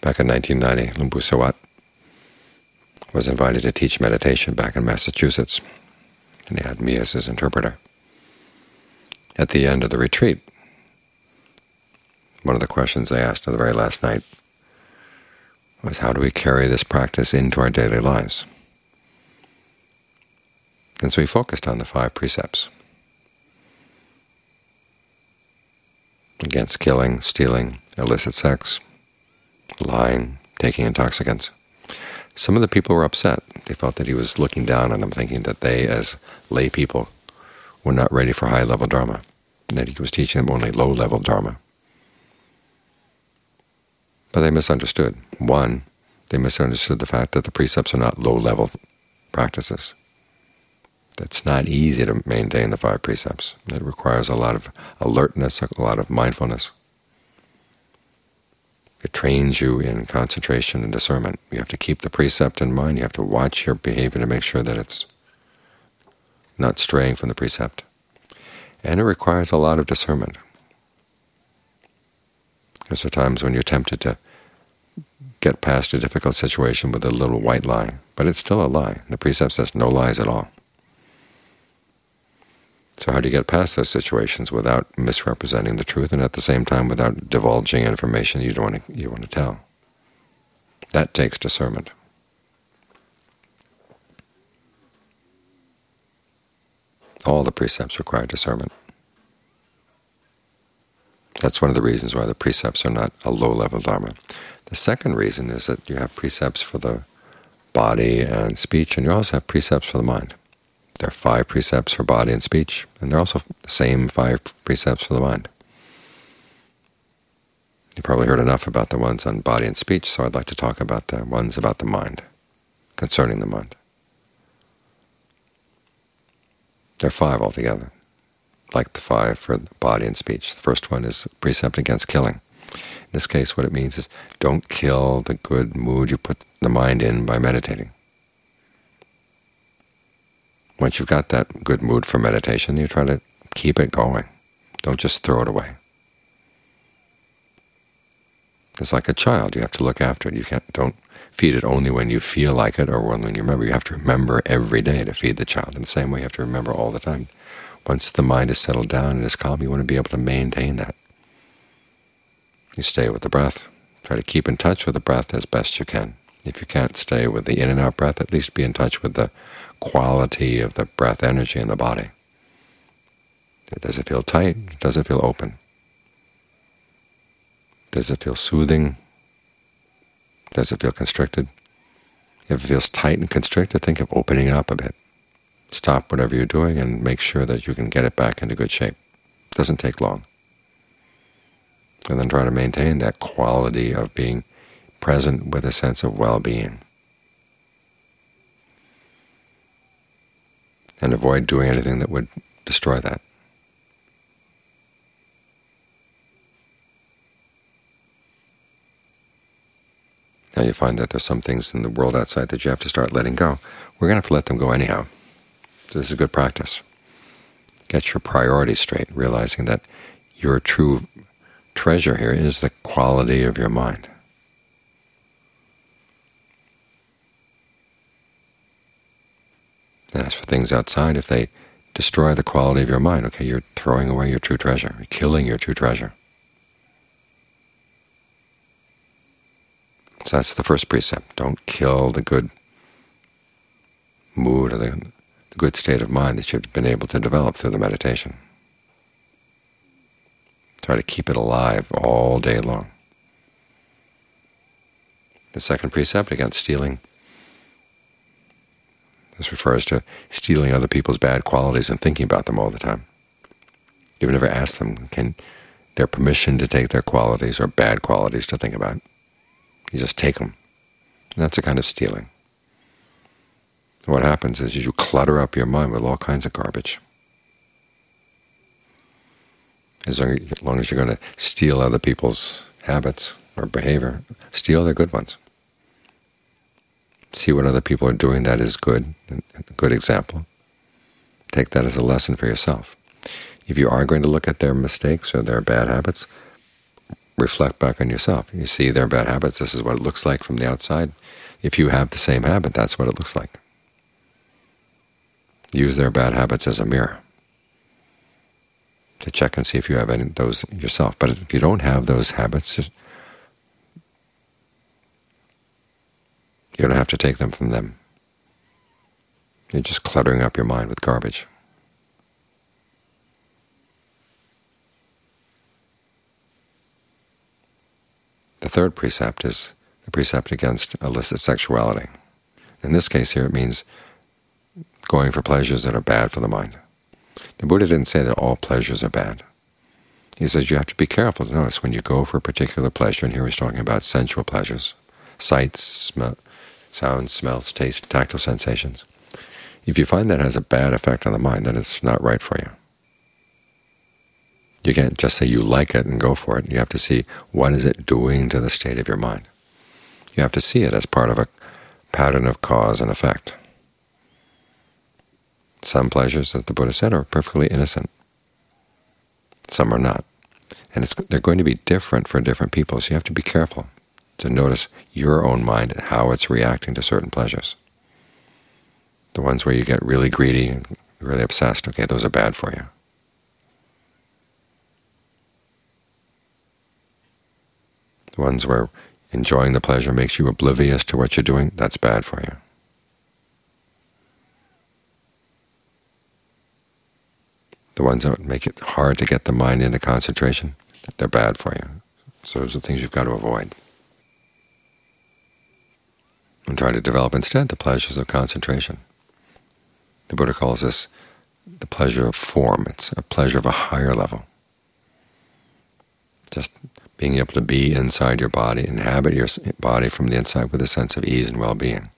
Back in 1990, Luang Pu Sawat was invited to teach meditation back in Massachusetts, and he had me as his interpreter. At the end of the retreat, one of the questions they asked on the very last night was, how do we carry this practice into our daily lives? And so he focused on the 5 precepts: against killing, stealing, illicit sex, lying, taking intoxicants. Some of the people were upset. They felt that he was looking down on them, thinking that they, as lay people, were not ready for high-level Dharma, and that he was teaching them only low-level Dharma. But they misunderstood. One, they misunderstood the fact that the precepts are not low-level practices. It's not easy to maintain the 5 precepts. It requires a lot of alertness, a lot of mindfulness. It trains you in concentration and discernment. You have to keep the precept in mind. You have to watch your behavior to make sure that it's not straying from the precept. And it requires a lot of discernment. There's times when you're tempted to get past a difficult situation with a little white lie, but it's still a lie. The precept says no lies at all. So how do you get past those situations without misrepresenting the truth, and at the same time without divulging information you want to tell? That takes discernment. All the precepts require discernment. That's one of the reasons why the precepts are not a low-level Dharma. The second reason is that you have precepts for the body and speech, and you also have precepts for the mind. There are 5 precepts for body and speech, and there are also the same 5 precepts for the mind. You probably heard enough about the ones on body and speech, so I'd like to talk about the ones about the mind, concerning the mind. There are 5 altogether, like the 5 for body and speech. The first one is precept against killing. In this case, what it means is don't kill the good mood you put the mind in by meditating. Once you've got that good mood for meditation, you try to keep it going. Don't just throw it away. It's like a child. You have to look after it. Don't feed it only when you feel like it or when you remember. You have to remember every day to feed the child. In the same way, you have to remember all the time. Once the mind is settled down and is calm, you want to be able to maintain that. You stay with the breath. Try to keep in touch with the breath as best you can. If you can't stay with the in and out breath, at least be in touch with the quality of the breath energy in the body. Does it feel tight? Does it feel open? Does it feel soothing? Does it feel constricted? If it feels tight and constricted, think of opening it up a bit. Stop whatever you're doing and make sure that you can get it back into good shape. It doesn't take long. And then try to maintain that quality of being present with a sense of well-being. And avoid doing anything that would destroy that. Now you find that there's some things in the world outside that you have to start letting go. We're going to have to let them go anyhow. So this is a good practice. Get your priorities straight, realizing that your true treasure here is the quality of your mind. And as for things outside, if they destroy the quality of your mind, okay, you're throwing away your true treasure. You're killing your true treasure. So that's the first precept. Don't kill the good mood or the good state of mind that you've been able to develop through the meditation. Try to keep it alive all day long. The second precept, against stealing. This refers to stealing other people's bad qualities and thinking about them all the time. You've never asked them, their permission to take their qualities or bad qualities to think about. You just take them. And that's a kind of stealing. And what happens is you clutter up your mind with all kinds of garbage. As long as you're going to steal other people's habits or behavior, steal their good ones. See what other people are doing that is good, a good example. Take that as a lesson for yourself. If you are going to look at their mistakes or their bad habits, reflect back on yourself. You see their bad habits, this is what it looks like from the outside. If you have the same habit, that's what it looks like. Use their bad habits as a mirror to check and see if you have any of those yourself. But if you don't have those habits, you don't have to take them from them. You're just cluttering up your mind with garbage. The third precept is the precept against illicit sexuality. In this case here, it means going for pleasures that are bad for the mind. The Buddha didn't say that all pleasures are bad. He says you have to be careful to notice when you go for a particular pleasure, and here he's talking about sensual pleasures, sights, sounds, smells, taste, tactile sensations. If you find that has a bad effect on the mind, then it's not right for you. You can't just say you like it and go for it. You have to see what is it doing to the state of your mind. You have to see it as part of a pattern of cause and effect. Some pleasures, as the Buddha said, are perfectly innocent. Some are not. And they're going to be different for different people, so you have to be careful to notice your own mind and how it's reacting to certain pleasures. The ones where you get really greedy and really obsessed, okay, those are bad for you. The ones where enjoying the pleasure makes you oblivious to what you're doing, that's bad for you. The ones that make it hard to get the mind into concentration, they're bad for you. So those are things you've got to avoid. And try to develop instead the pleasures of concentration. The Buddha calls this the pleasure of form. It's a pleasure of a higher level. Just being able to be inside your body, inhabit your body from the inside with a sense of ease and well-being.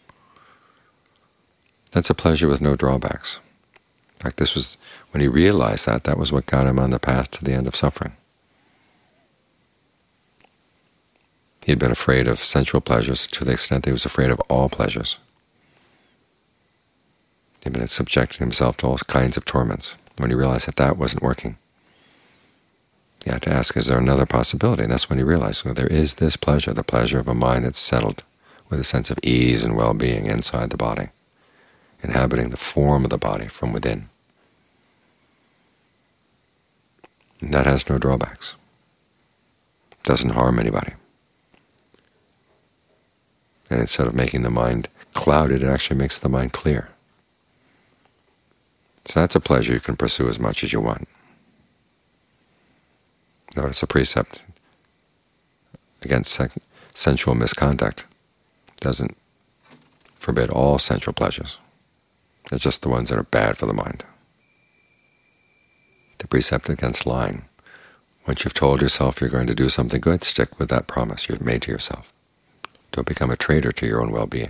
That's a pleasure with no drawbacks. In fact, this was, when he realized that was what got him on the path to the end of suffering. He had been afraid of sensual pleasures to the extent that he was afraid of all pleasures. He had been subjecting himself to all kinds of torments. When he realized that wasn't working, he had to ask, is there another possibility? And that's when he realized, well, there is this pleasure, the pleasure of a mind that's settled with a sense of ease and well-being inside the body, inhabiting the form of the body from within. And that has no drawbacks. It doesn't harm anybody. And instead of making the mind clouded, it actually makes the mind clear. So that's a pleasure you can pursue as much as you want. Notice a precept against sensual misconduct doesn't forbid all sensual pleasures. It's just the ones that are bad for the mind. The precept against lying. Once you've told yourself you're going to do something good, stick with that promise you've made to yourself. Don't become a traitor to your own well-being.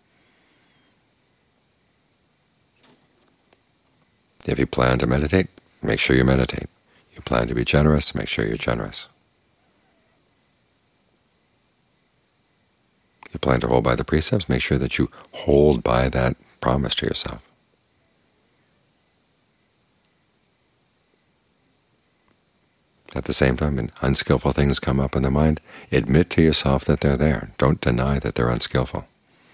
If you plan to meditate, make sure you meditate. You plan to be generous, make sure you're generous. You plan to hold by the precepts, make sure that you hold by that promise to yourself. At the same time, when unskillful things come up in the mind, admit to yourself that they're there. Don't deny that they're unskillful.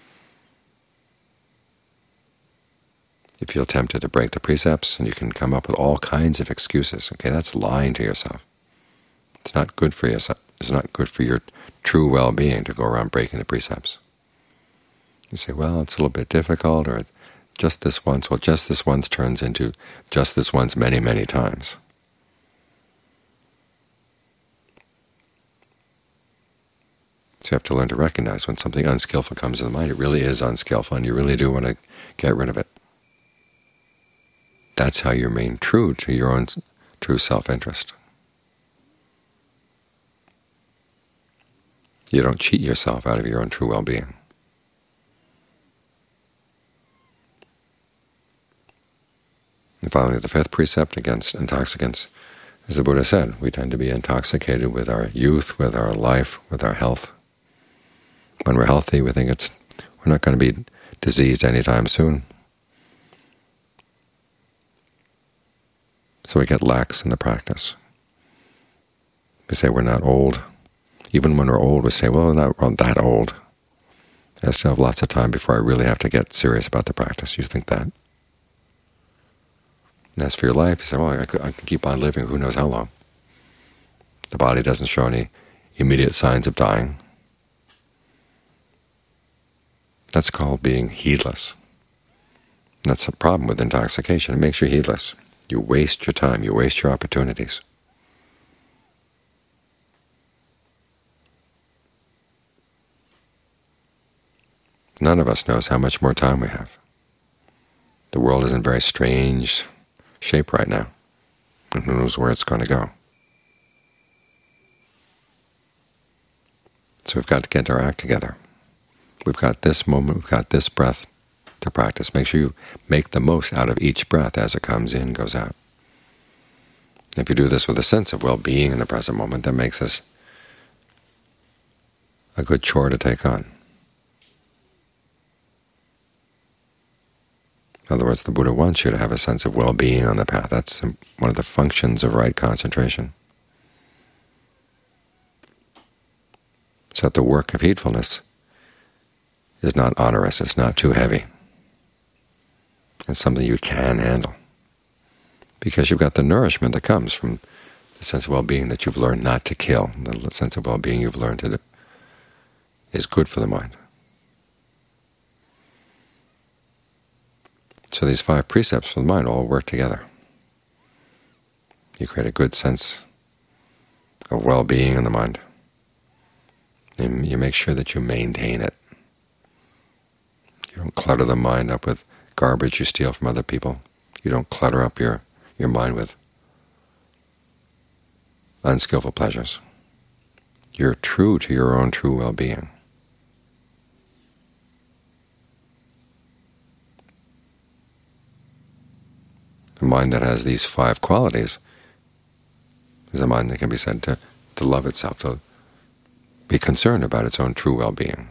You feel tempted to break the precepts, and you can come up with all kinds of excuses. Okay, that's lying to yourself. It's not good for yourself. It's not good for your true well-being to go around breaking the precepts. You say, well, it's a little bit difficult, or just this once. Well, just this once turns into just this once many, many times. So you have to learn to recognize when something unskillful comes to the mind, it really is unskillful, and you really do want to get rid of it. That's how you remain true to your own true self-interest. You don't cheat yourself out of your own true well-being. And finally, the fifth precept against intoxicants, as the Buddha said, we tend to be intoxicated with our youth, with our life, with our health. When we're healthy, we think we're not going to be diseased anytime soon. So we get lax in the practice. We say we're not old. Even when we're old, we say, well, we're not that old. I still have lots of time before I really have to get serious about the practice. You think that? And as for your life, you say, well, I can keep on living who knows how long. The body doesn't show any immediate signs of dying. That's called being heedless. And that's the problem with intoxication. It makes you heedless. You waste your time. You waste your opportunities. None of us knows how much more time we have. The world is in very strange shape right now, and who knows where it's going to go. So we've got to get our act together. We've got this moment, we've got this breath to practice. Make sure you make the most out of each breath as it comes in, goes out. If you do this with a sense of well-being in the present moment, that makes this a good chore to take on. In other words, the Buddha wants you to have a sense of well-being on the path. That's one of the functions of right concentration. So that the work of heedfulness is not onerous, it's not too heavy. It's something you can handle, because you've got the nourishment that comes from the sense of well-being that you've learned not to kill. The sense of well-being you've learned to do is good for the mind. So these 5 precepts for the mind all work together. You create a good sense of well-being in the mind. And you make sure that you maintain it. You don't clutter the mind up with garbage you steal from other people. You don't clutter up your mind with unskillful pleasures. You're true to your own true well-being. A mind that has these 5 qualities is a mind that can be said to love itself, to be concerned about its own true well-being.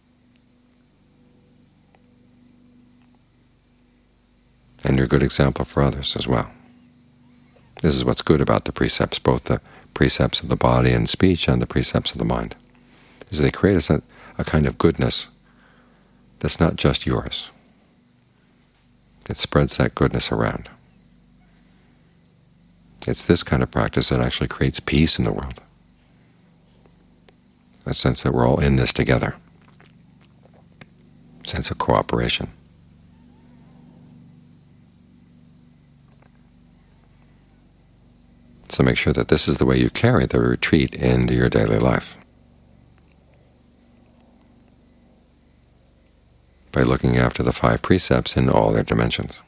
And you're a good example for others as well. This is what's good about the precepts, both the precepts of the body and speech and the precepts of the mind, is they create a kind of goodness that's not just yours. It spreads that goodness around. It's this kind of practice that actually creates peace in the world, a sense that we're all in this together, a sense of cooperation. So make sure that this is the way you carry the retreat into your daily life, by looking after the 5 precepts in all their dimensions.